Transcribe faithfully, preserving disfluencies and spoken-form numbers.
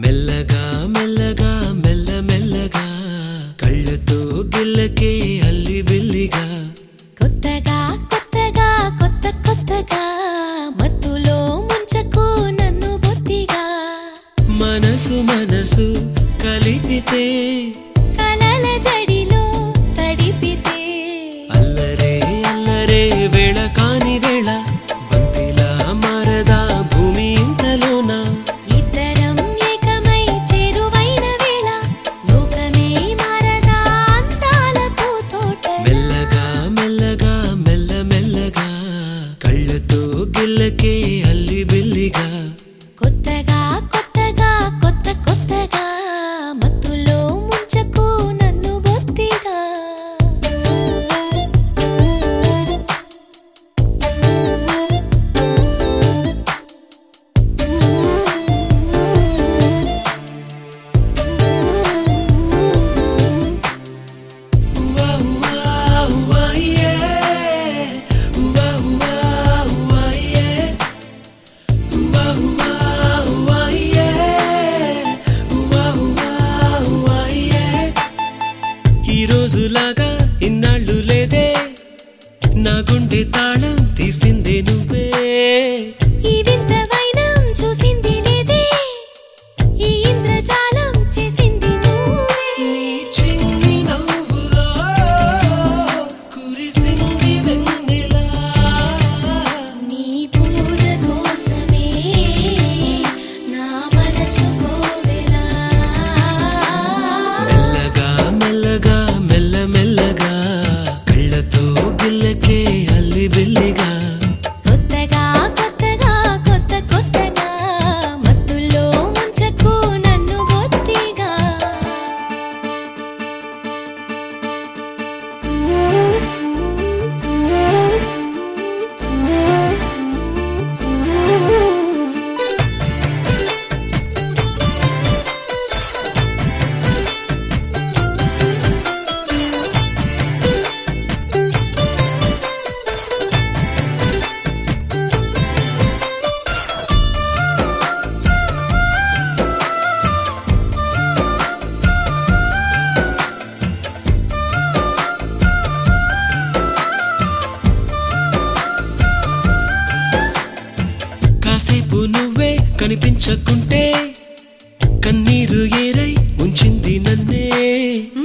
మెల్లగా మెల్లగా మెల్ల మెల్లగా కళ్ళతో గిల్లకే అల్లి బిల్లిగా కొత్తగా కొత్తగా కొత్త కొత్తగా మత్తులో ముంచకు నన్ను బొత్తిగా మనసు మనసు కలిపితే కలల జడిలో తడిపితే అల్లరే అల్లరే వేళ కాని వేళ బంతిలా మారదా భూమి ఇంతలోన ఇద్దరం ఏకమై చేరువైన వేళ లోకమే మారదా అందాల పూతోట మెల్లగా మెల్లగా మెల్ల మెల్లగా కళ్ళతో గిల్లకే అల్లి బిల్లిగా కొత్తగా కొత్తగా కొత్త కొత్తగా మత్తులో ముంచకు నన్ను బొత్తిగా ఉవా ఉవా ఉవా యే ఉవా ఉవా ఉవా యే ఉవా ఉవా ఉవా యే ఉవా ఉవా ఉవా యే ఈ రోజులాగా ఇన్నాళ్ళు లేదే నా గుండె తాళం తీసిందే నువ్వే ఈ వింత వైనం చూసింది లేదే ఈ ఇంద్రజాలం చేసింది నువ్వే నీ చిన్ని నవ్వులో కురిసింది వెన్నెల నీ పూజ కోసమే నా మనసు కోవెలా మెల్లగా మెల్లగా మెల్ల మెల్లగా కళ్ళతో గిల్లకే అల్లి బిల్లిగా కొత్తగా కొత్తగా కొత్త కొత్తగా మత్తులో ముంచకు నన్ను బొత్తిగా కాసేపు నువ్వే కనిపించకుంటే కన్నీరు ఏరై ఉంచింది నన్నే